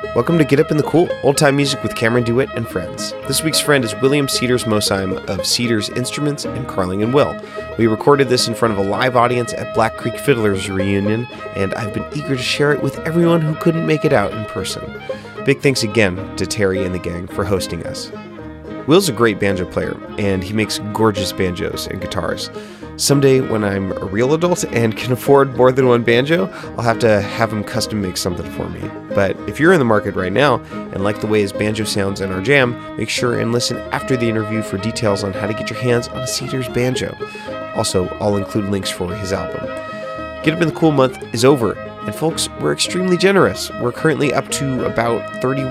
Welcome to Get Up in the Cool, old-time music with Cameron DeWitt and friends. This week's friend is William Cedars Mosheim of Cedars Instruments and Carling and Will. We recorded this in front of a live audience at Black Creek Fiddlers reunion, and I've been eager to share it with everyone who couldn't make it out in person. Big thanks again to Terry and the gang for hosting us. Will's a great banjo player, and he makes gorgeous banjos and guitars. Someday, when I'm a real adult and can afford more than one banjo, I'll have to have him custom make something for me. But if you're in the market right now and like the way his banjo sounds in our jam, make sure and listen after the interview for details on how to get your hands on a Cedars banjo. Also, I'll include links for his album. Get Up in the Cool month is over, and folks, we're extremely generous. We're currently up to about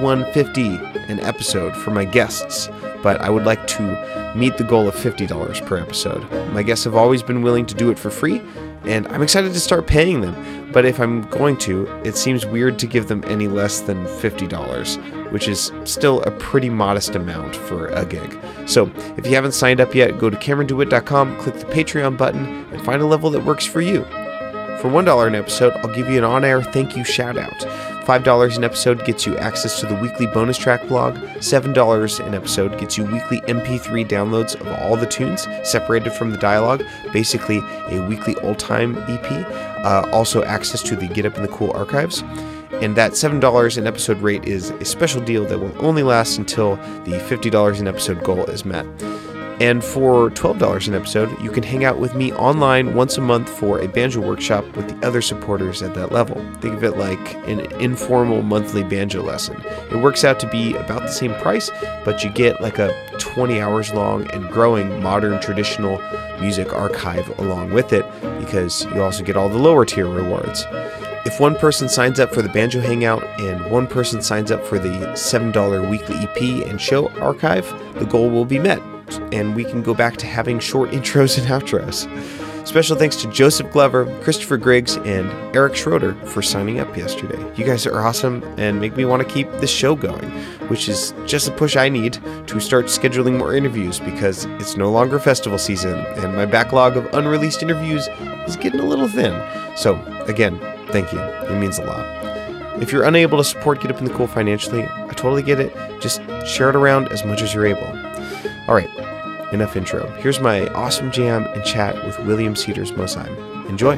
$31.50 an episode for my guests, but I would like to meet the goal of $50 per episode. My guests have always been willing to do it for free, and I'm excited to start paying them. But if I'm going to, it seems weird to give them any less than $50, which is still a pretty modest amount for a gig. So if you haven't signed up yet, go to CameronDeWitt.com, click the Patreon button, and find a level that works for you. For $1 an episode, I'll give you an on-air thank you shout-out. $5 an episode gets you access to the weekly bonus track blog. $7 an episode gets you weekly MP3 downloads of all the tunes, separated from the dialogue, basically a weekly old-time EP. Also access to the Get Up in the Cool archives. And that $7 an episode rate is a special deal that will only last until the $50 an episode goal is met. And for $12 an episode, you can hang out with me online once a month for a banjo workshop with the other supporters at that level. Think of it like an informal monthly banjo lesson. It works out to be about the same price, but you get like a 20 hours long and growing modern traditional music archive along with it, because you also get all the lower tier rewards. If one person signs up for the Banjo Hangout and one person signs up for the $7 weekly EP and show archive, the goal will be met, and we can go back to having short intros and outros. Special thanks to Joseph Glover, Christopher Griggs, and Eric Schroeder for signing up yesterday. You guys are awesome and make me want to keep this show going, which is just a push I need to start scheduling more interviews, because it's no longer festival season and my backlog of unreleased interviews is getting a little thin. So again, thank you. It means a lot. If you're unable to support Get Up in the Cool financially, I totally get it. Just share it around as much as you're able. All right, enough intro. Here's my awesome jam and chat with William Cedars Mosheim. Enjoy.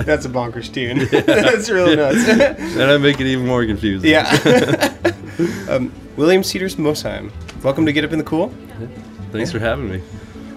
That's a bonkers tune. That's real nuts. And I make it even more confusing. Yeah. William Cedars Mosheim, welcome to Get Up in the Cool. Thanks for having me.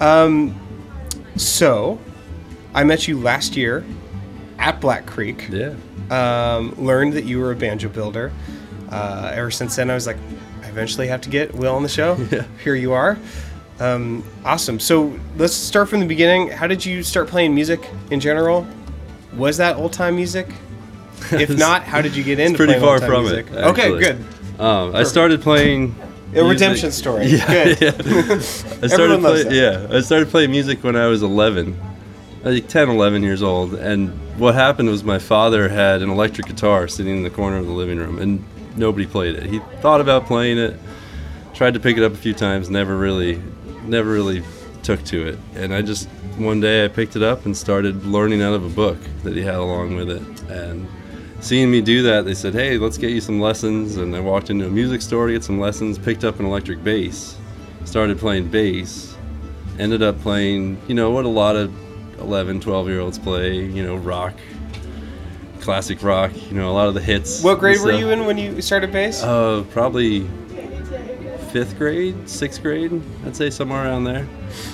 So, I met you last year at Black Creek. Yeah. Learned that you were a banjo builder. Ever since then, I was like, I eventually have to get Will on the show. Yeah. Here you are. Awesome. So let's start from the beginning. How did you start playing music in general? Was that old-time music? If not, how did you get into pretty playing far old-time from music? it, Okay, actually. good. I started playing A redemption story. Yeah, Good. yeah. Everyone loves that. Yeah, I started playing music when I was 11, like 10, 11 years old. And what happened was my father had an electric guitar sitting in the corner of the living room, and nobody played it. He thought about playing it, tried to pick it up a few times, never really took to it. And I just, one day I picked it up and started learning out of a book that he had along with it. And seeing me do that, they said, hey, let's get you some lessons. And I walked into a music store to get some lessons, picked up an electric bass, started playing bass, ended up playing, what a lot of 11, 12-year-olds play, rock, classic rock, a lot of the hits. What grade were you in when you started bass? Probably 5th grade, 6th grade, I'd say somewhere around there.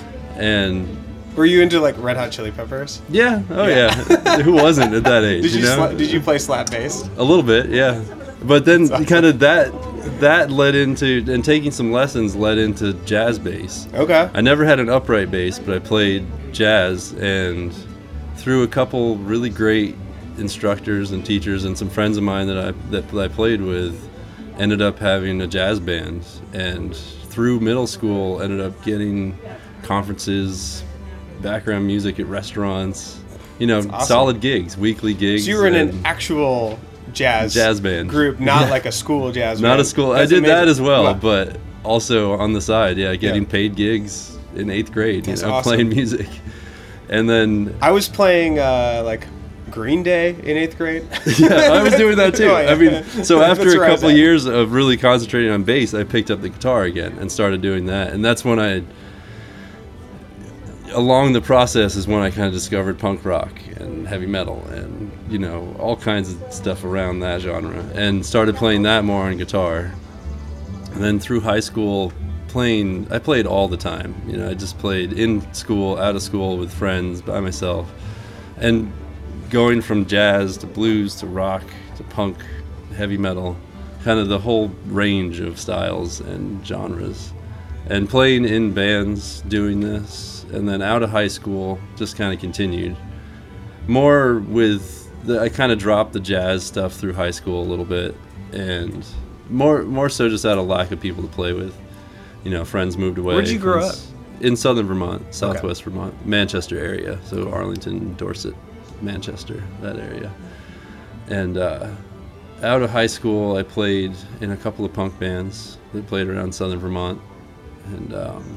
And were you into like Red Hot Chili Peppers? yeah, yeah. Who wasn't at that age? Did you play slap bass? A little bit, yeah. But then Awesome. kind of that led into, and taking some lessons led into jazz bass. Okay. I never had an upright bass, but I played jazz, and through a couple really great instructors and teachers and some friends of mine that I played with, ended up having a jazz band, and through middle school ended up getting conferences, background music at restaurants, awesome. solid gigs, weekly gigs. So you were in an actual jazz band group, not like a school jazz band. Not a school. That's I did that amazing. as well, Wow. but also on the side, getting Yeah. paid gigs in 8th grade, That's awesome. playing music. And then I was playing like Green Day in 8th grade. yeah, I was doing that too. Oh, yeah. I mean, so after That's a where I was couple at. years of really concentrating on bass, I picked up the guitar again and started doing that. And that's when along the process is when I kind of discovered punk rock and heavy metal and, all kinds of stuff around that genre, and started playing that more on guitar. And then through high school, I played all the time. I just played in school, out of school, with friends, by myself. And going from jazz to blues to rock to punk, heavy metal, kind of the whole range of styles and genres. And playing in bands, doing this, and then out of high school, just kind of continued. More with I kind of dropped the jazz stuff through high school a little bit, and more so just out of lack of people to play with. Friends moved away. Where'd you grow up? In southern Vermont, southwest Vermont, Manchester area, so Arlington, Dorset, Manchester, that area. And out of high school, I played in a couple of punk bands that played around southern Vermont. And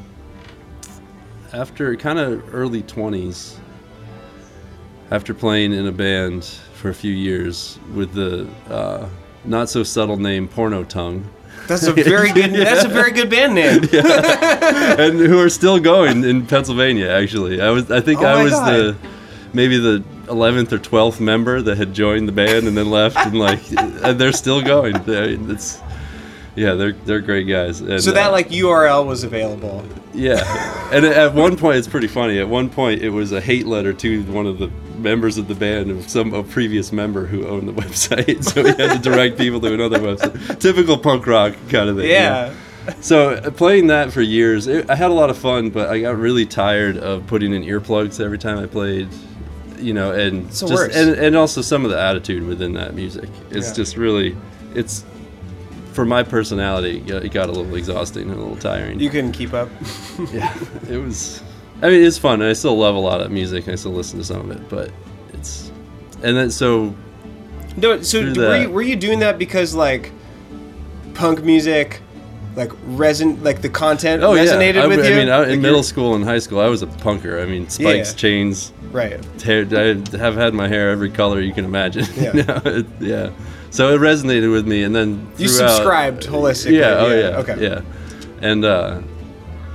after kind of early 20s, after playing in a band for a few years with the not so subtle name Porno Tongue. That's a very good. That's a very good band name. And who are still going in Pennsylvania, actually. I think I was maybe the 11th or 12th member that had joined the band and then left, and they're still going. They're great guys. And, So that URL was available. Yeah, and at one point, it's pretty funny. At one point, it was a hate letter to one of the members of the band of a previous member who owned the website, so we had to direct people to another website. Typical punk rock kind of thing. Yeah. So playing that for years, I had a lot of fun, but I got really tired of putting in earplugs every time I played. And It's the just worst. and also some of the attitude within that music. It's just really, it's for my personality, it got a little exhausting and a little tiring. You couldn't keep up. Yeah, it was. I mean, it's fun. And I still love a lot of music. And I still listen to some of it, but it's. And then so. No, so were you doing that because punk music, the content resonated with you? I mean, in middle school and high school, I was a punker. I mean, spikes, chains. Right. Hair, I have had my hair every color you can imagine. Yeah. Yeah. So it resonated with me, and then You subscribed holistically. Yeah. Oh yeah. Okay. Yeah. And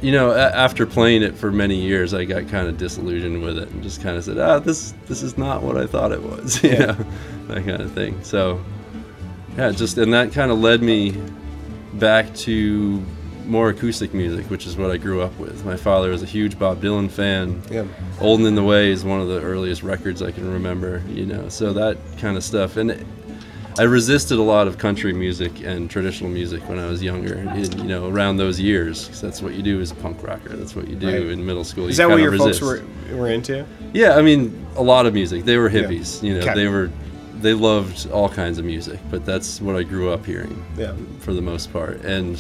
after playing it for many years, I got kind of disillusioned with it and just kind of said, this is not what I thought it was, that kind of thing. So, and that kind of led me back to more acoustic music, which is what I grew up with. My father was a huge Bob Dylan fan. Yeah. Old and in the Way is one of the earliest records I can remember, so that kind of stuff. And I resisted a lot of country music and traditional music when I was younger, around those years, because that's what you do as a punk rocker. That's what you do in middle school. Is that what your folks were into? Yeah, I mean, a lot of music. They were hippies, Okay. They loved all kinds of music, but that's what I grew up hearing for the most part. And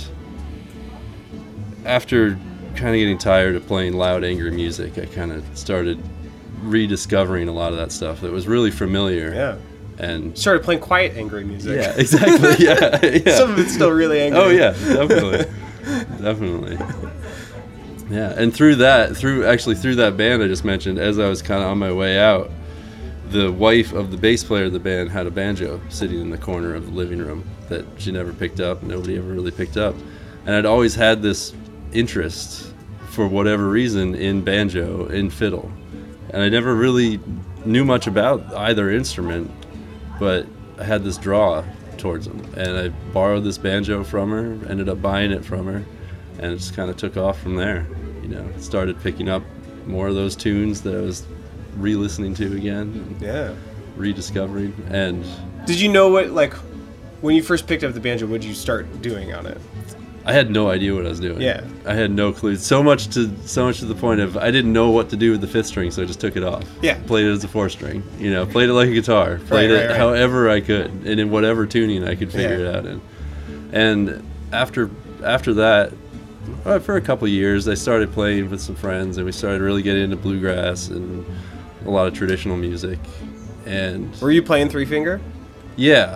after kind of getting tired of playing loud, angry music, I kind of started rediscovering a lot of that stuff that was really familiar. Yeah. And started playing quiet, angry music. Yeah, exactly. Yeah. Some of it's still really angry. Oh yeah, definitely. Yeah, and through that band I just mentioned, as I was kind of on my way out, the wife of the bass player of the band had a banjo sitting in the corner of the living room that she never picked up. Nobody ever really picked up, and I'd always had this interest, for whatever reason, in banjo, in fiddle, and I never really knew much about either instrument, but I had this draw towards them, and I borrowed this banjo from her, ended up buying it from her, and it just kind of took off from there. Started picking up more of those tunes that I was re-listening to again, rediscovering. And did you know when you first picked up the banjo, what did you start doing on it? I had no idea what I was doing. Yeah. I had no clue. So much to the point of I didn't know what to do with the fifth string, so I just took it off. Yeah. Played it as a fourth string. Played it like a guitar. Played it however I could, and in whatever tuning I could figure it out in. And after that, for a couple of years, I started playing with some friends, and we started really getting into bluegrass and a lot of traditional music. And were you playing three finger? Yeah.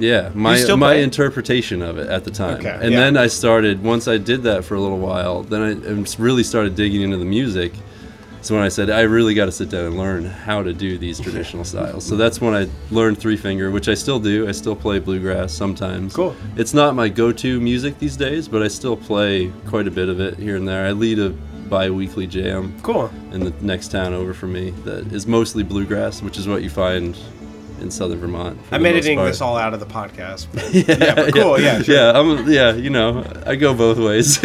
My interpretation of it at the time. Okay, and then I started, once I did that for a little while, then I really started digging into the music. So when I said, I really got to sit down and learn how to do these traditional styles. So that's when I learned three finger, which I still do. I still play bluegrass sometimes. Cool. It's not my go-to music these days, but I still play quite a bit of it here and there. I lead a bi-weekly jam in the next town over from me that is mostly bluegrass, which is what you find in southern Vermont. I'm editing this all out of the podcast. But cool. Yeah, sure. I go both ways.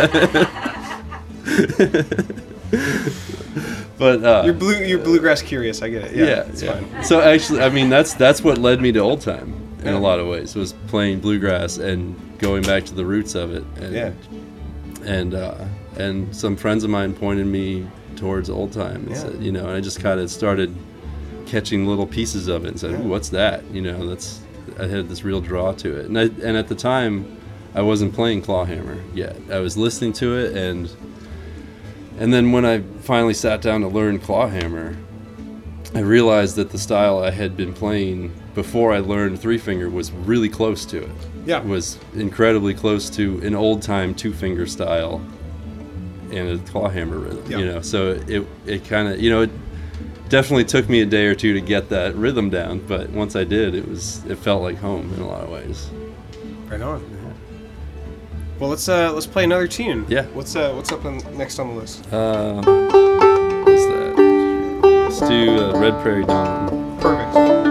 But you're bluegrass curious. I get it. Yeah, it's fine. So actually, I mean, that's what led me to old time in a lot of ways, was playing bluegrass and going back to the roots of it. And some friends of mine pointed me towards old time and said, and I just kind of started catching little pieces of it and said, "Ooh, what's that?" I had this real draw to it, and at the time I wasn't playing clawhammer yet. I was listening to it, and then when I finally sat down to learn clawhammer, I realized that the style I had been playing before I learned three finger was really close to it. Yeah, it was incredibly close to an old time two finger style and a clawhammer rhythm. Yeah. So it kind of it definitely took me a day or two to get that rhythm down, but once I did, it felt like home in a lot of ways. Right on. Yeah. Well, let's play another tune. Yeah. What's up next on the list? What's that? Let's do Red Prairie Dawn. Perfect.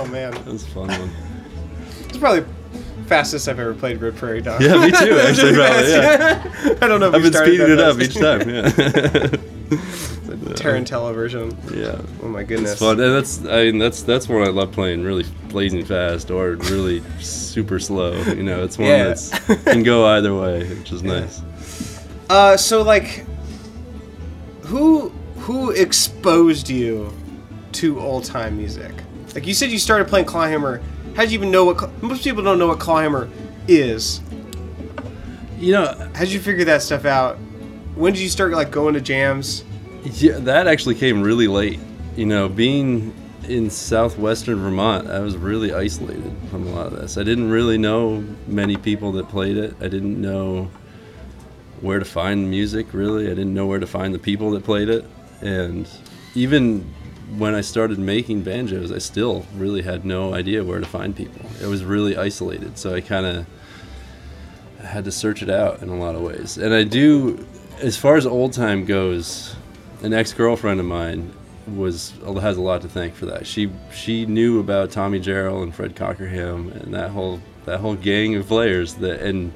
man. That was a fun one. It's probably fastest I've ever played Red Prairie Dog. Yeah, me too, actually, probably, yeah. I don't know if I've we been started speeding it that up fast. each time, yeah. Tarantella version. Yeah. Oh my goodness. It's fun, and that's one I love playing, really blazing fast or really super slow. You know, it's one that's can go either way, which is nice. So like, who exposed you to old time music? Like you said, you started playing clawhammer. How did you even know what? Most people don't know what clawhammer is. You know, how did you figure that stuff out? When did you start like going to jams? Yeah, that actually came really late. You know, being in southwestern Vermont, I was really isolated from a lot of this. I didn't really know many people that played it. I didn't know where to find music, really. I didn't know where to find the people that played it. And even when I started making banjos, I still really had no idea where to find people. It was really isolated, so I kind of had to search it out in a lot of ways. And I do, as far as old time goes, an ex-girlfriend of mine has a lot to thank for that. She knew about Tommy Jarrell and Fred Cockerham and that whole gang of players and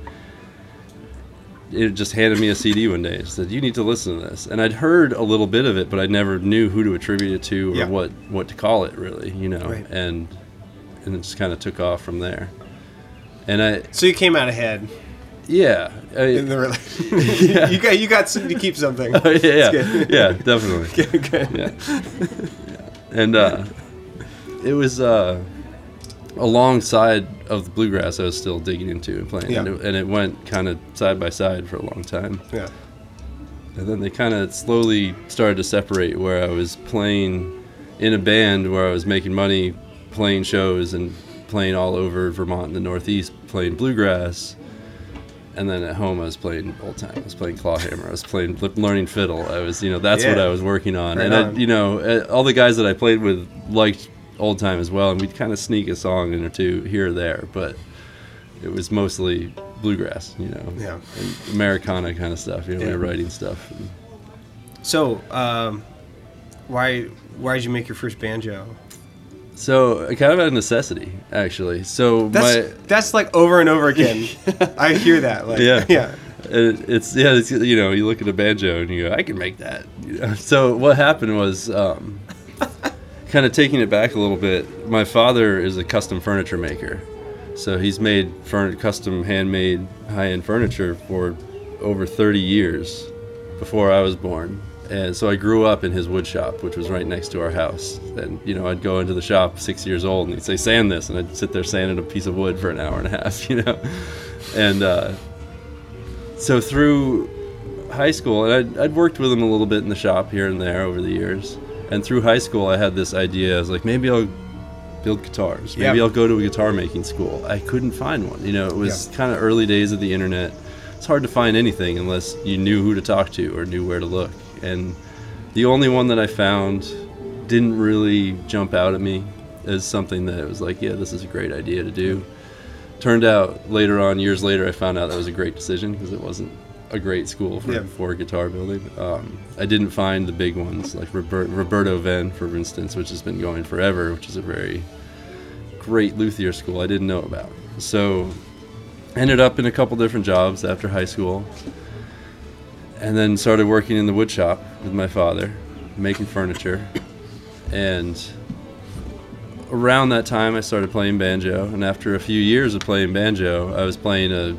it just handed me a CD one day and said, "You need to listen to this." And I'd heard a little bit of it, but I never knew who to attribute it to or what to call it, really, you know. Right. And it just kind of took off from there. So you came out ahead. Yeah. Yeah. You got to keep something. Yeah, definitely. Good. Yeah. And it was alongside of the bluegrass I was still digging into and playing. Yeah. And it went kind of side by side for a long time. Yeah. And then they kind of slowly started to separate, where I was playing in a band where I was making money playing shows and playing all over Vermont and the Northeast, playing bluegrass. And then at home I was playing old time. I was playing clawhammer. I was learning fiddle. I was, that's what I was working on. Right and all the guys that I played with liked old time as well, and we'd kind of sneak a song in or two here or there, but it was mostly bluegrass, and Americana kind of stuff, we were writing stuff. So, why did you make your first banjo? So, kind of out of necessity, actually. So that's like over and over again. I hear that. Like, yeah. It's you look at a banjo and you go, I can make that. So what happened was, kind of taking it back a little bit, my father is a custom furniture maker. So he's made custom handmade high-end furniture for over 30 years before I was born. And so I grew up in his wood shop, which was right next to our house. And, I'd go into the shop 6 years old and he'd say, "Sand this." And I'd sit there sanding a piece of wood for an hour and a half, And so through high school, and I'd worked with him a little bit in the shop here and there over the years. And through high school, I had this idea. I was like, maybe I'll build guitars. Maybe I'll go to a guitar making school. I couldn't find one. It was kind of early days of the internet. It's hard to find anything unless you knew who to talk to or knew where to look. And the only one that I found didn't really jump out at me as something that was like, yeah, this is a great idea to do. Turned out years later, I found out that was a great decision because it wasn't a great school for guitar building. I didn't find the big ones like Roberto Venn, for instance, which has been going forever, which is a very great luthier school I didn't know about. So ended up in a couple different jobs after high school, and then started working in the wood shop with my father, making furniture. And around that time I started playing banjo, and after a few years of playing banjo, I was playing a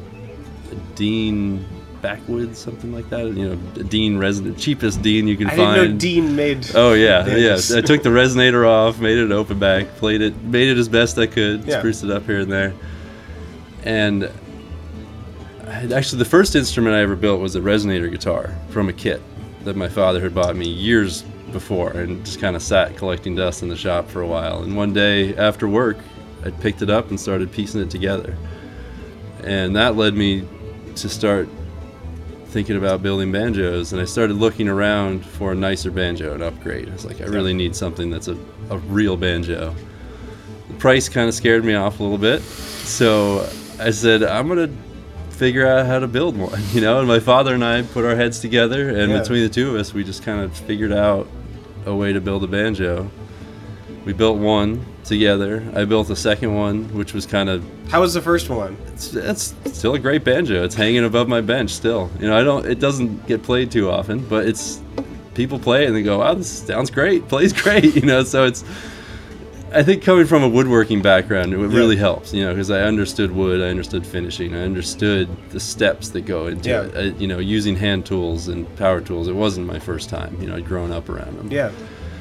Dean backwoods, something like that. A Dean resonant, cheapest Dean you can find. I didn't know Dean made. Oh yeah. I took the resonator off, made it an open back, made it as best I could, spruced it up here and there. And actually, the first instrument I ever built was a resonator guitar from a kit that my father had bought me years before, and just kind of sat collecting dust in the shop for a while. And one day after work, I picked it up and started piecing it together, and that led me to start thinking about building banjos. And I started looking around for a nicer banjo, an upgrade. I was like, I really need something that's a real banjo. The price kind of scared me off a little bit, so I said, I'm gonna figure out how to build one, and my father and I put our heads together, and between the two of us, we just kind of figured out a way to build a banjo. We built one, together. I built a second one, which was kind of. How was the first one? It's still a great banjo. It's hanging above my bench still. You know, it doesn't get played too often, but people play it and they go, wow, this sounds great, plays great, you know. So I think coming from a woodworking background, it really helps, you know, because I understood wood, I understood finishing, I understood the steps that go into it. You know, using hand tools and power tools. It wasn't my first time, you know, I'd grown up around them. Yeah.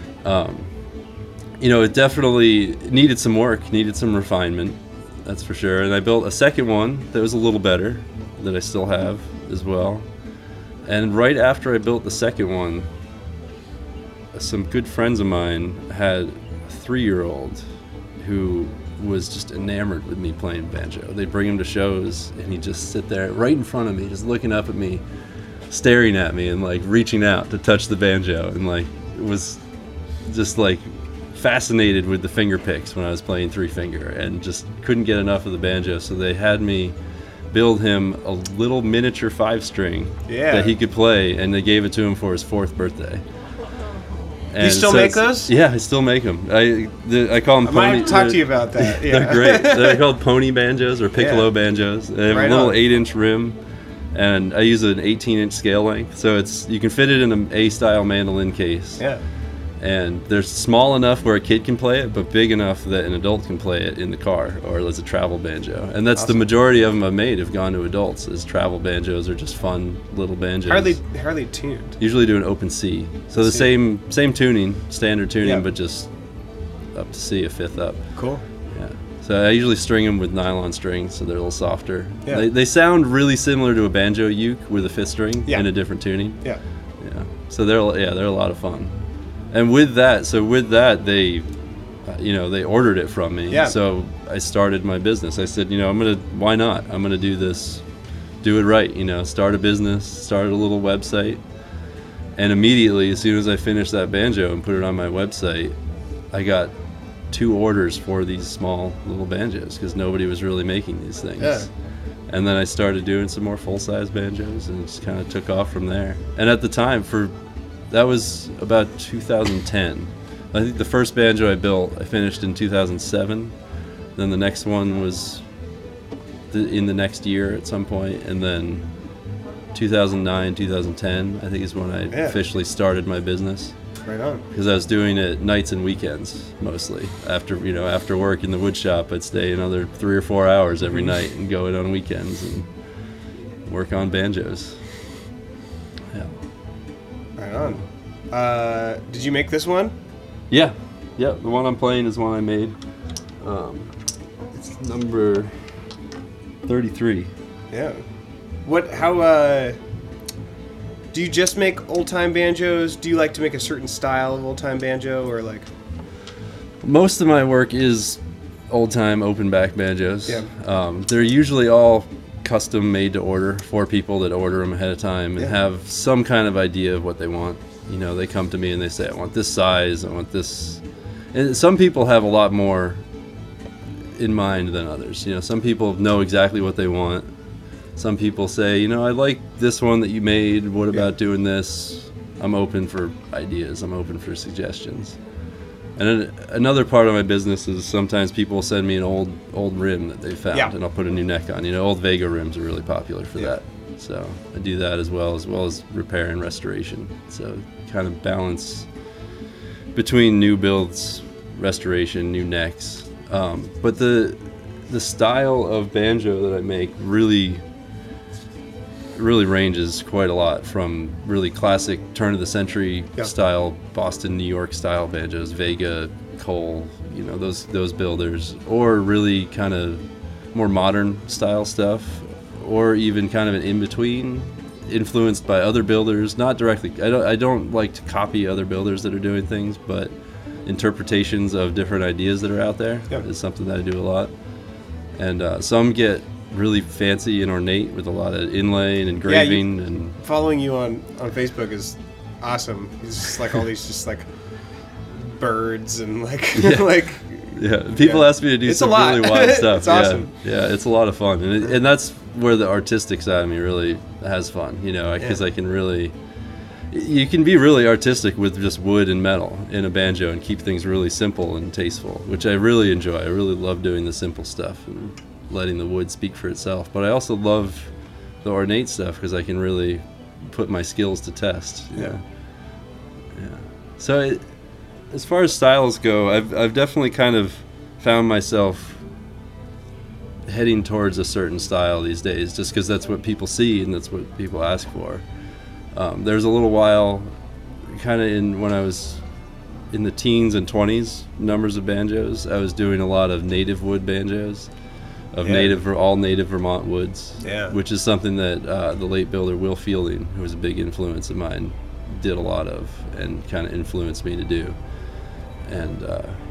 You know, it definitely needed some work, needed some refinement, that's for sure. And I built a second one that was a little better, that I still have as well. And right after I built the second one, some good friends of mine had a 3-year-old who was just enamored with me playing banjo. They'd bring him to shows, and he'd just sit there right in front of me, just looking up at me, staring at me, and like reaching out to touch the banjo, and like it was just like fascinated with the finger picks when I was playing 3-finger, and just couldn't get enough of the banjo. So they had me build him a little miniature 5-string that he could play, and they gave it to him for his 4th birthday. And you still make those? Yeah, I still make them. I call them pony. I might talk to you about that. Yeah. They're great. They're called pony banjos or piccolo banjos. They have a little 8-inch rim, and I use an 18-inch scale length, so you can fit it in an A-style mandolin case. Yeah. And they're small enough where a kid can play it, but big enough that an adult can play it in the car or as a travel banjo. And that's the majority of them I've made have gone to adults, as travel banjos are just fun little banjos. How are they tuned? Usually do an open C. So the same tuning, standard tuning, but just up to C, a 5th up. Cool. Yeah. So I usually string them with nylon strings, so they're a little softer. Yeah. They sound really similar to a banjo uke with a 5th string in a different tuning. Yeah. Yeah. So they're a lot of fun. And with that, they, you know, they ordered it from me. Yeah. So I started my business. I said, you know, why not? I'm gonna do this, do it right. You know, start a business, started a little website, and immediately, as soon as I finished that banjo and put it on my website, I got 2 orders for these small little banjos because nobody was really making these things. Yeah. And then I started doing some more full-size banjos, and it just kind of took off from there. And at the time, that was about 2010. I think the first banjo I built, I finished in 2007. Then the next one was in the next year at some point. And then 2009, 2010, I think is when I officially started my business. Right on. Because I was doing it nights and weekends mostly. After work in the wood shop, I'd stay another 3 or 4 hours every night and go in on weekends and work on banjos. Yeah. Right on. Did you make this one? Yeah. The one I'm playing is one I made. It's number 33. Yeah. How do you just make old-time banjos? Do you like to make a certain style of old-time banjo, or like? Most of my work is old-time open-back banjos. Yeah. They're usually all custom made to order for people that order them ahead of time and have some kind of idea of what they want. You know, they come to me and they say, I want this size, I want this. And some people have a lot more in mind than others. You know, some people know exactly what they want. Some people say, you know, I like this one that you made. What about doing this? I'm open for ideas. I'm open for suggestions. And another part of my business is sometimes people send me an old rim that they found, and I'll put a new neck on. You know, old Vega rims are really popular for that. So I do that as well as repair and restoration. So kind of balance between new builds, restoration, new necks. But the style of banjo that I make really ranges quite a lot, from really classic turn of the century style Boston, New York style banjos, Vega, Cole, you know, those builders, or really kind of more modern style stuff, or even kind of an in-between, influenced by other builders, not directly. I don't like to copy other builders that are doing things, but interpretations of different ideas that are out there is something that I do a lot. And some get really fancy and ornate with a lot of inlay and engraving. And following you on Facebook is awesome. It's just like all these just like birds and like people ask me to do some really wild stuff. It's awesome. Yeah, it's a lot of fun, and that's where the artistic side of me really has fun. You know, because I can really you can be really artistic with just wood and metal in a banjo and keep things really simple and tasteful, which I really enjoy. I really love doing the simple stuff and letting the wood speak for itself. But I also love the ornate stuff because I can really put my skills to test. Yeah. So as far as styles go, I've definitely kind of found myself heading towards a certain style these days, just because that's what people see and that's what people ask for. There's a little while, kind of when I was in the teens and 20s, numbers of banjos, I was doing a lot of native wood banjos, of all native Vermont woods, which is something that the late builder Will Fielding, who was a big influence of mine, did a lot of and kind of influenced me to do. And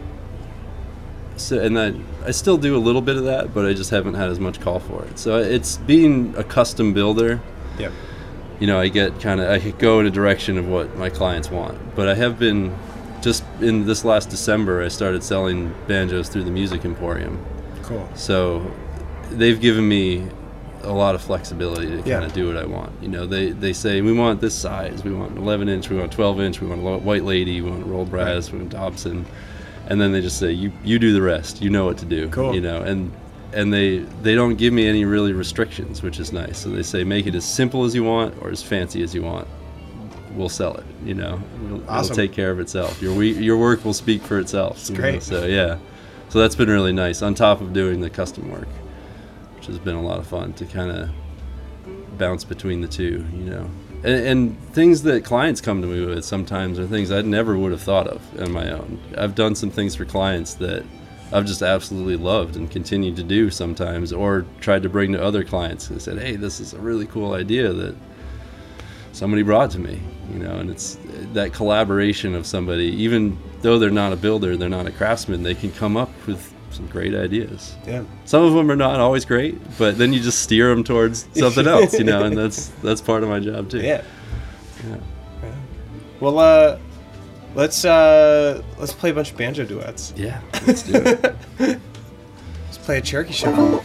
I still do a little bit of that, but I just haven't had as much call for it. So it's being a custom builder. Yep. You know, I could go in a direction of what my clients want. But I have been, just in this last December, I started selling banjos through the Music Emporium. Cool. So they've given me a lot of flexibility to kind of do what I want. You know, they say, we want this size, we want 11 inch, we want 12 inch, we want a White Lady, we want rolled brass, we want Dobson. And then they just say, you do the rest, you know what to do. Cool. You know, and they don't give me any really restrictions, which is nice. So they say, make it as simple as you want or as fancy as you want. We'll sell it, you know. It'll take care of itself. Your work will speak for itself. It's great. Know? So yeah. So that's been really nice, on top of doing the custom work, which has been a lot of fun to kind of bounce between the two, you know. And things that clients come to me with sometimes are things I never would have thought of on my own. I've done some things for clients that I've just absolutely loved and continue to do sometimes, or tried to bring to other clients and said, hey, this is a really cool idea that somebody brought to me, you know. And it's that collaboration of somebody, even though they're not a builder, they're not a craftsman, they can come up with some great ideas. Yeah. Some of them are not always great, but then you just steer them towards something else, you know, and that's part of my job too. Yeah. Yeah. Well, let's play a bunch of banjo duets. Yeah, let's do it. Let's play a Cherokee Shuffle.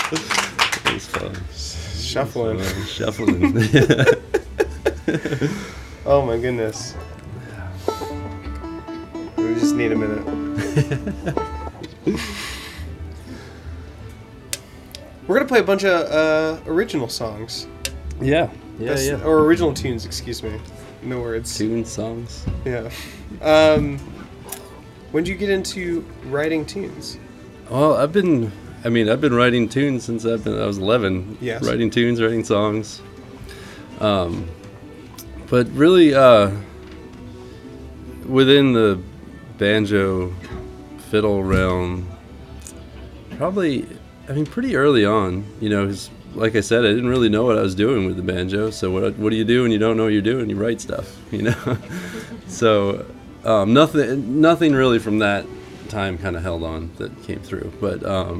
It was fun. Shuffling. Shuffling. Oh my goodness. We just need a minute. We're gonna play a bunch of original songs. Yeah. Or original tunes, excuse me. No words. Tune songs. Yeah. When did you get into writing tunes? Well, I've been writing tunes since I was 11. Yes. Writing tunes, writing songs. But really, within the banjo fiddle realm, probably, pretty early on, 'cause like I said, I didn't really know what I was doing with the banjo. So what do you do when you don't know what you're doing? You write stuff, So nothing really from that time kind of held on that came through. But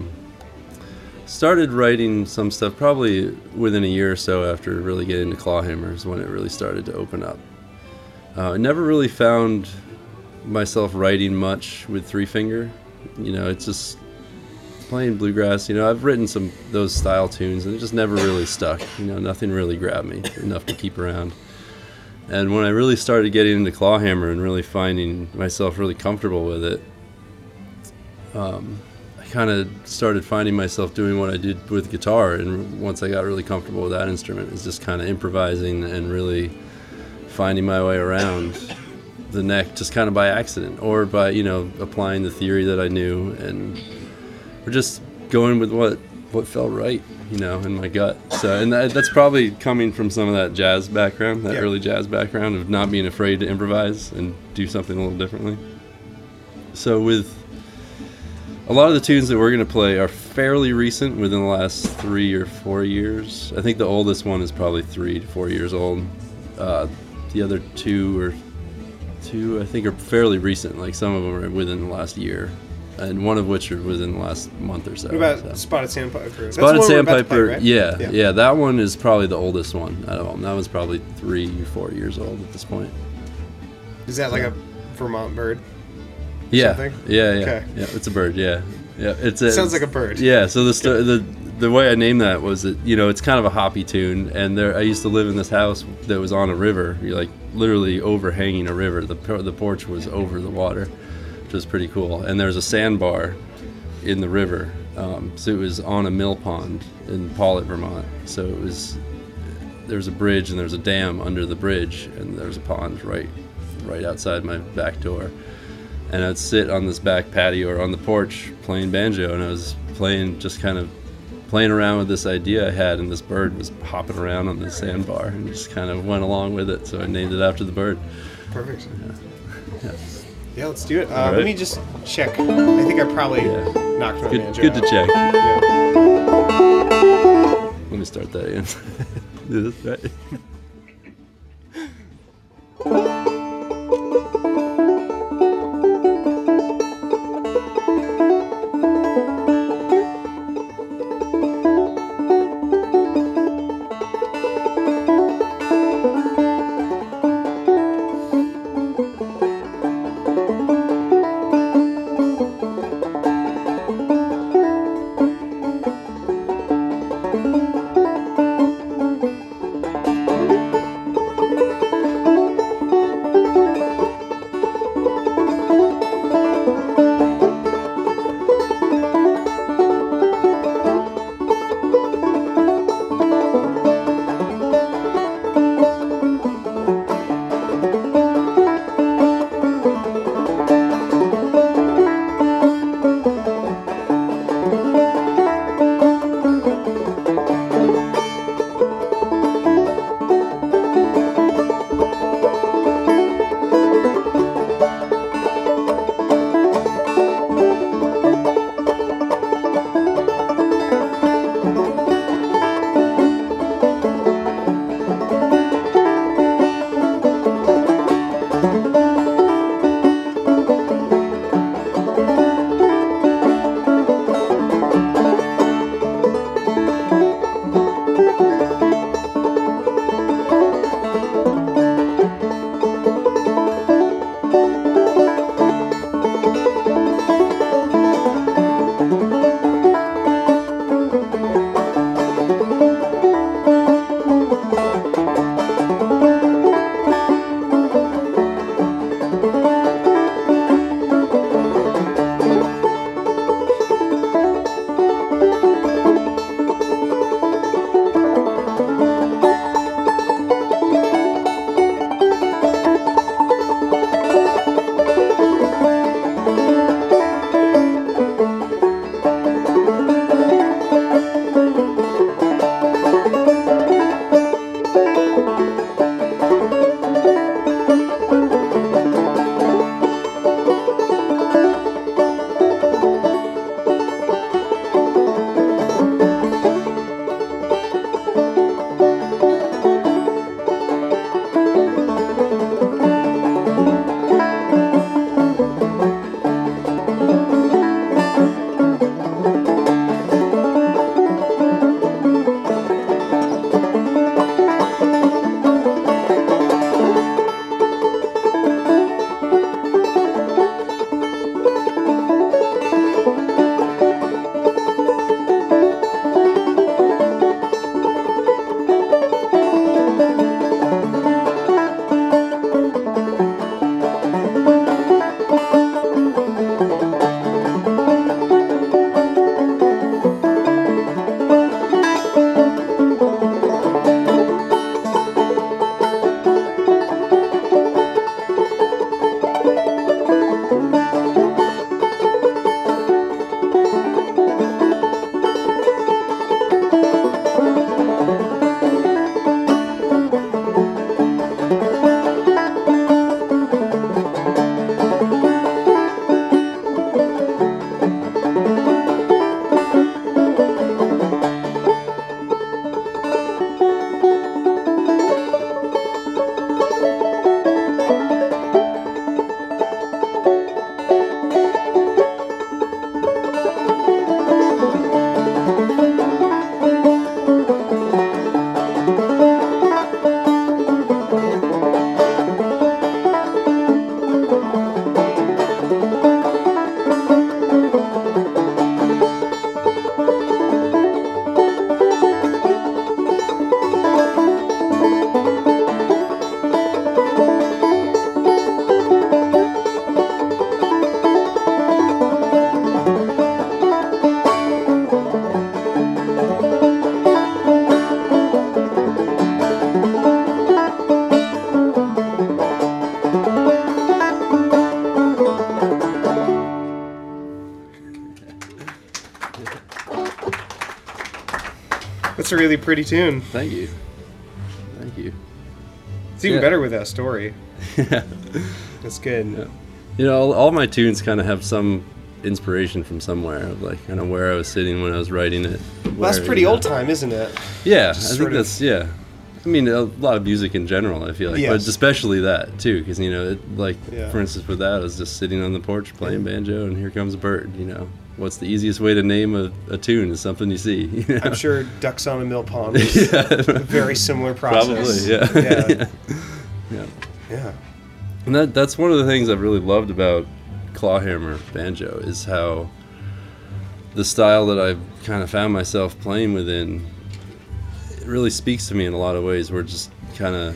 started writing some stuff probably within a year or so after really getting into clawhammers, when it really started to open up. I never really found myself writing much with three finger. It's just playing bluegrass. I've written some those style tunes and it just never really stuck. Nothing really grabbed me enough to keep around. And when I really started getting into clawhammer and really finding myself really comfortable with it, I kind of started finding myself doing what I did with guitar. And once I got really comfortable with that instrument, it's just kind of improvising and really finding my way around the neck, just kind of by accident, or by applying the theory that I knew, and we're just going with what felt right, in my gut. So, and that's probably coming from some of that jazz background, that early jazz background of not being afraid to improvise and do something a little differently. So with a lot of the tunes that we're going to play are fairly recent, within the last 3 or 4 years. I think the oldest one is probably 3 to 4 years old. The other two, I think, are fairly recent. Like some of them are within the last year, and one of which are within the last month or so. What about Spotted Sandpiper? Spotted Sandpiper, right? yeah, that one is probably the oldest one out of them. That one's probably 3 or 4 years old at this point. Is that like a Vermont bird? Yeah, Something? yeah, Okay. yeah. It's a bird. Yeah. It sounds like a bird. Yeah. So the way I named that was that it's kind of a hoppy tune, and I used to live in this house that was on a river. You're like literally overhanging a river. The porch was over the water, which was pretty cool. And there's a sandbar in the river, so it was on a mill pond in Paulet, Vermont. So there's a bridge and there's a dam under the bridge, and there's a pond right outside my back door. And I'd sit on this back patio or on the porch playing banjo, and I was just kind of playing around with this idea I had, and this bird was hopping around on the sandbar, and just kind of went along with it, so I named it after the bird. Perfect. Yeah, Yeah, let's do it. All right. Let me just check. I think I probably knocked my banjo Good out. to check. Yeah. Let me start that again. Do this right. That's a really pretty tune. Thank you. Thank you. It's even Yeah. better with that story. Yeah. That's good. Yeah. You know, all my tunes kind of have some inspiration from somewhere, of like kind of where I was sitting when I was writing it. Well, that's pretty old time, isn't it? Yeah, I Just think sort of- that's I mean, a lot of music in general, I feel like, Yes. but especially that too, because you know, Yeah. for instance, with that, I was just sitting on the porch playing banjo, and here comes a bird. You know, what's the easiest way to name a tune? Is something you see. You know? I'm sure Ducks on a Mill Pond was Yeah. a very similar process. Probably, yeah. Yeah. Yeah. Yeah. And that's one of the things I've really loved about clawhammer banjo is how the style that I've kind of found myself playing within, it really speaks to me in a lot of ways, where just kind of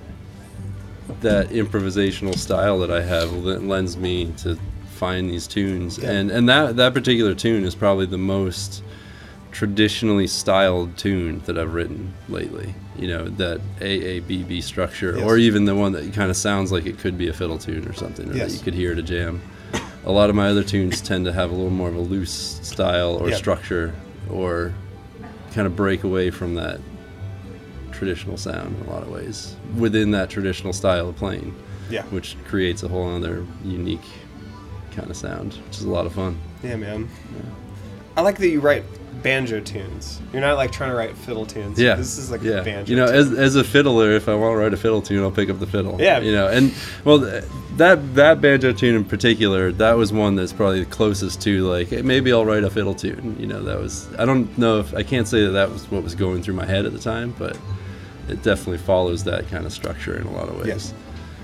that improvisational style that I have that lends me to find these tunes. Yeah. And that particular tune is probably the most traditionally styled tune that I've written lately. You know, that AABB structure, Yes. or even the one that kind of sounds like it could be a fiddle tune or something, or Yes. that you could hear at a jam. A lot of my other tunes tend to have a little more of a loose style or Yep. structure, or kind of break away from that traditional sound in a lot of ways within that traditional style of playing, Yeah. which creates a whole other unique kind of sound, which is a lot of fun. Yeah, man. I like that you write banjo tunes. You're not like trying to write fiddle tunes. Yeah, This is like yeah. a banjo. You know, tune. as a fiddler, if I want to write a fiddle tune, I'll pick up the fiddle. Yeah. You know, and well, that banjo tune in particular, that was one that's probably the closest to like, hey, maybe I'll write a fiddle tune. You know, that was, I don't know if I can't say that was what was going through my head at the time, but it definitely follows that kind of structure in a lot of ways. Yes.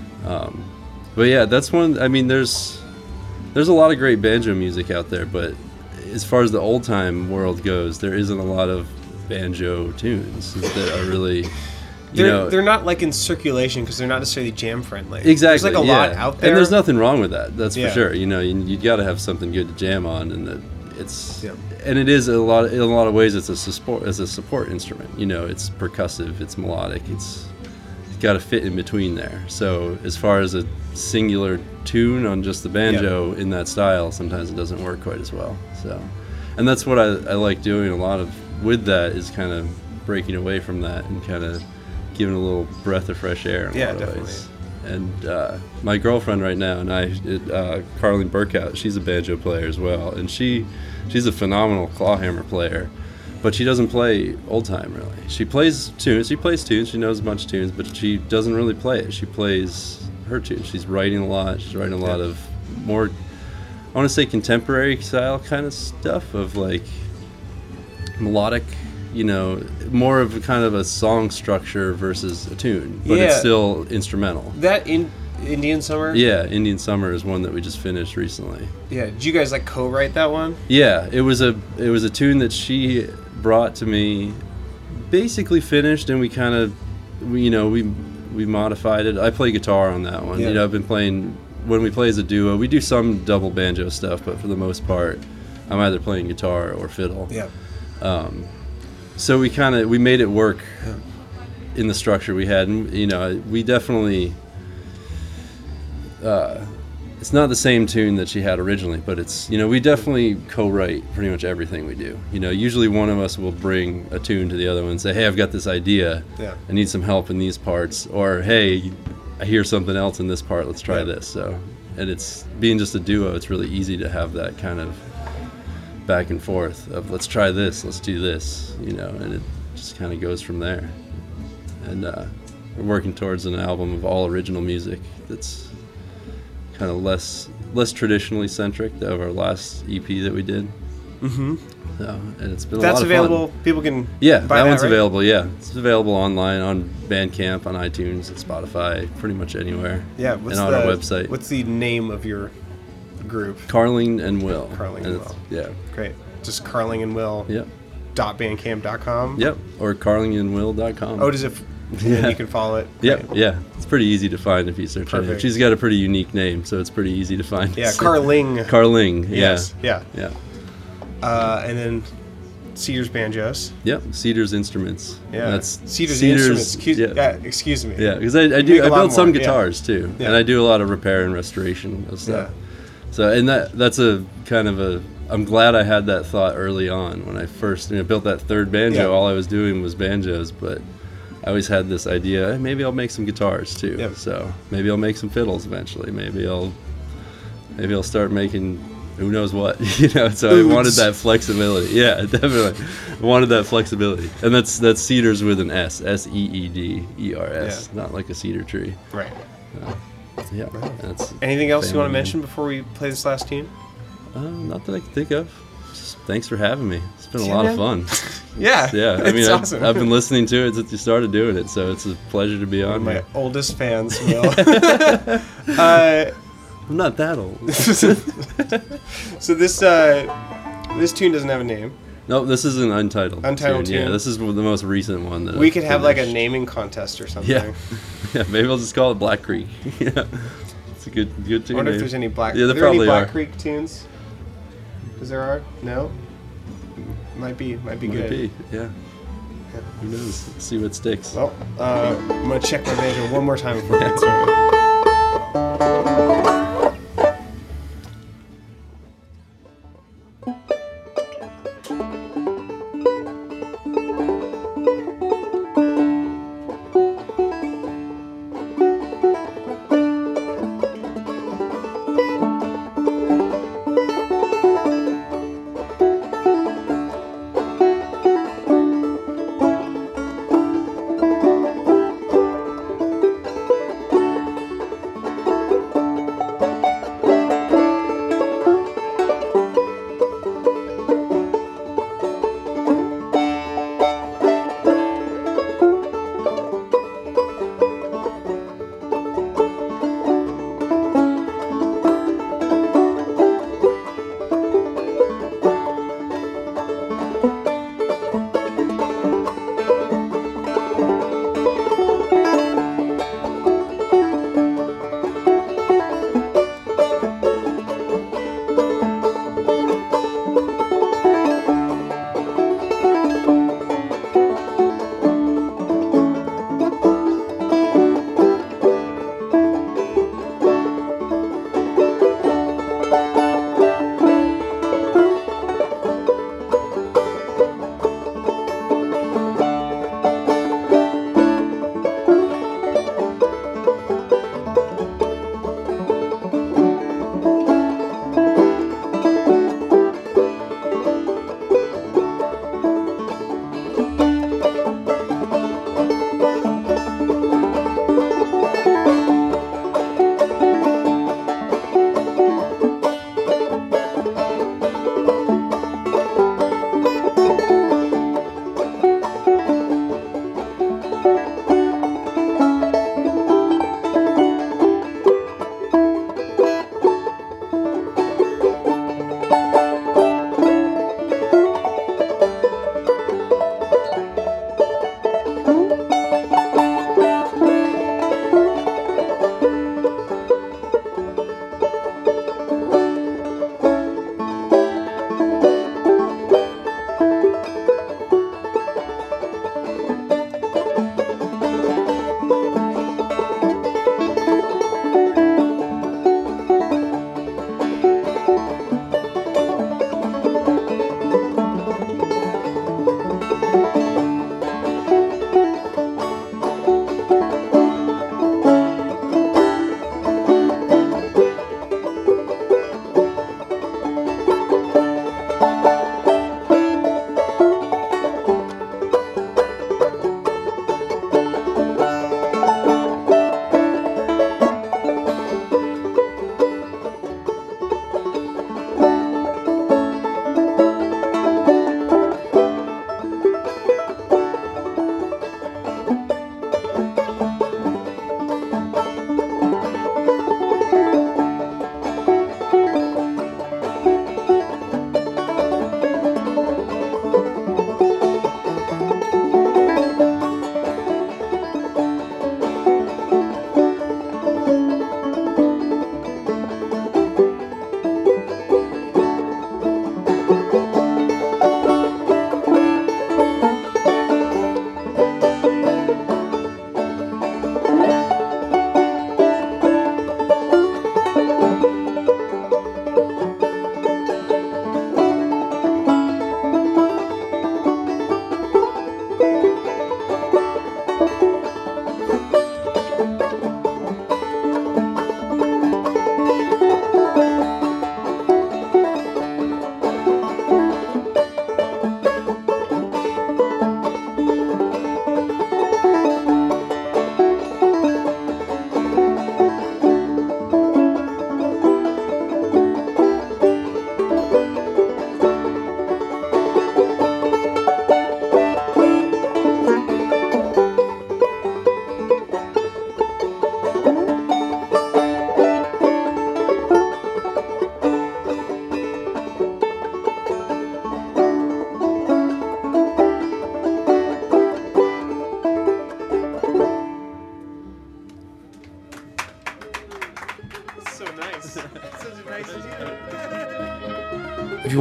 But yeah, that's one. I mean, there's a lot of great banjo music out there, but as far as the old time world goes, there isn't a lot of banjo tunes that are really, They're not like in circulation because they're not necessarily jam friendly. exactly. There's like a yeah. lot out there. and there's nothing wrong with that. That's Yeah. for sure. You know, you got to have something good to jam on, and that it's Yeah. and it is in a lot of ways it's a support instrument. You know, it's percussive, it's melodic, it's got to fit in between there. So as far as a singular tune on just the banjo in that style, sometimes it doesn't work quite as well. So, and that's what I like doing a lot of with that, is kind of breaking away from that and kind of giving a little breath of fresh air in a Yeah, lot of definitely. ways. And my girlfriend right now and I, Carlene Burkout, she's a banjo player as well, and she's a phenomenal clawhammer player, but she doesn't play old time really. She plays tunes. She knows a bunch of tunes, but she doesn't really play it. She plays her tunes. She's writing a lot. She's writing a lot of more, I want to say, contemporary style kind of stuff, of like melodic, you know, more of a kind of a song structure versus a tune, but it's Yeah. still instrumental. that in Indian Summer. Yeah, Indian Summer is one that we just finished recently. Yeah. Did you guys like co-write that one? Yeah, it was a tune that she brought to me, basically finished, and we kind of, we modified it. I play guitar on that one. Yeah. You know, I've been playing, when we play as a duo, we do some double banjo stuff, but for the most part, I'm either playing guitar or fiddle. Yeah. So we made it work in the structure we had, and you know, we definitely. It's not the same tune that she had originally, but it's, you know, we definitely co-write pretty much everything we do. You know, usually one of us will bring a tune to the other one and say, hey, I've got this idea. Yeah. I need some help in these parts. Or, hey, I hear something else in this part. Let's try Yeah. this. So, and it's, being just a duo, it's really easy to have that kind of back and forth of, let's try this, let's do this, you know, and it just kind of goes from there. And we're working towards an album of all original music that's kind of less traditionally centric of our last EP that we did. Mm-hmm. So, and it's been a That's lot of available. fun. People can. Yeah, buy that one's right? available. Yeah, it's available online on Bandcamp, on iTunes, and Spotify, pretty much anywhere. Yeah. and on our website. What's the name of your group? Carling and Will. Carling and Will. Yeah. Great. Just Carling and Will. Yep. .bandcamp.com. Yep. Or carlingandwill.com. Oh, does it? Yeah. And you can follow it. Yep. Great. Yeah. It's pretty easy to find if you search her name. Perfect. She's got a pretty unique name, so it's pretty easy to find. Yeah. So- Carling. Carling. Yeah. Yes. Yeah. Yeah. And then Cedars Banjos. Yep. Cedars Instruments. Yeah. That's Cedars Instruments. Yeah. Excuse me. Yeah, because make I a lot build some more, yeah. guitars too, Yeah. and I do a lot of repair and restoration of stuff. Yeah. So, and that's a kind of a I'm glad I had that thought early on when I first built that third banjo. Yeah. All I was doing was banjos, but I always had this idea, hey, maybe I'll make some guitars too. Yep. So maybe I'll make some fiddles eventually. Maybe I'll start making who knows what, So I wanted that flexibility. Yeah, definitely. I wanted that flexibility. And that's cedars with an S, Seeders, not like a cedar tree. Right. Yeah. That's Anything else you want to family. mention before we play this last tune? Not that I can think of. Just thanks for having me. It's been a Yeah, lot man. of fun. Yeah. Yeah, I mean, it's awesome. I've been listening to it since you started doing it, so it's a pleasure to be on my here. oldest fans, Will. I'm not that old. So this tune doesn't have a name. No, this is an untitled Untitled tune. Yeah, tune. this is the most recent one that We I've could have like a finished. naming contest or something. Yeah, yeah. Maybe I'll just call it Black Creek. Yeah, it's a good I tune. wonder if name. there's any Black. Yeah, are there there any probably Black are. Creek tunes? Because there are. No. Might be Might good. be, yeah. Who knows? Let's see what sticks. Well, I'm gonna check my banjo one more time before we get started.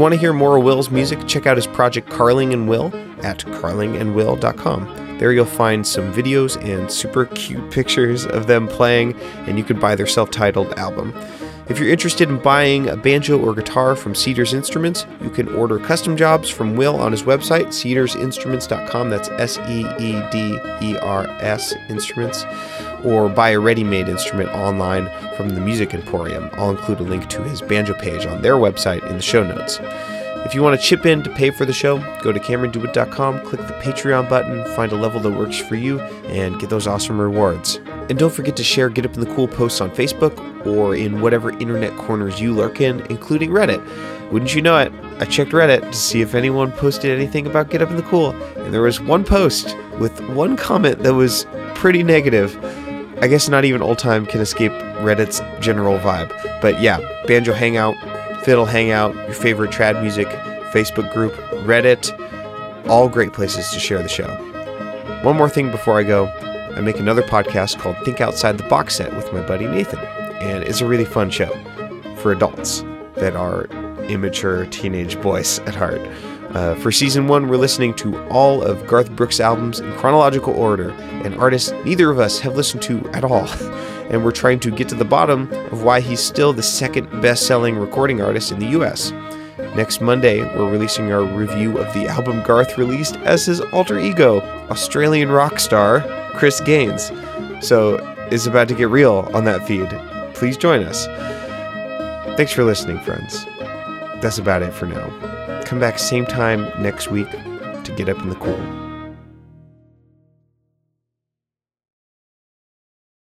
want to hear more of Will's music, check out his project Carling and Will at carlingandwill.com. There you'll find some videos and super cute pictures of them playing, and you can buy their self-titled album. If you're interested in buying a banjo or guitar from Cedars Instruments, you can order custom jobs from Will on his website, cedarsinstruments.com. That's SEEDERS Instruments. Or buy a ready-made instrument online from the Music Emporium. I'll include a link to his banjo page on their website in the show notes. If you want to chip in to pay for the show, go to CameronDewitt.com, click the Patreon button, find a level that works for you, and get those awesome rewards. And don't forget to share Get Up in the Cool posts on Facebook or in whatever internet corners you lurk in, including Reddit. Wouldn't you know it, I checked Reddit to see if anyone posted anything about Get Up in the Cool, and there was one post with one comment that was pretty negative. I guess not even Old Time can escape Reddit's general vibe. But yeah, Banjo Hangout, Fiddle Hangout, your favorite trad music, Facebook group, Reddit, all great places to share the show. One more thing before I go, I make another podcast called Think Outside the Box Set with my buddy Nathan, and it's a really fun show for adults that are immature teenage boys at heart. For season 1, we're listening to all of Garth Brooks' albums in chronological order, and artists neither of us have listened to at all. And we're trying to get to the bottom of why he's still the second best-selling recording artist in the US. Next Monday, we're releasing our review of the album Garth released as his alter ego, Australian rock star Chris Gaines. So it's about to get real on that feed. Please join us. Thanks for listening, friends. That's about it for now. Come back same time next week to Get Up in the Cool.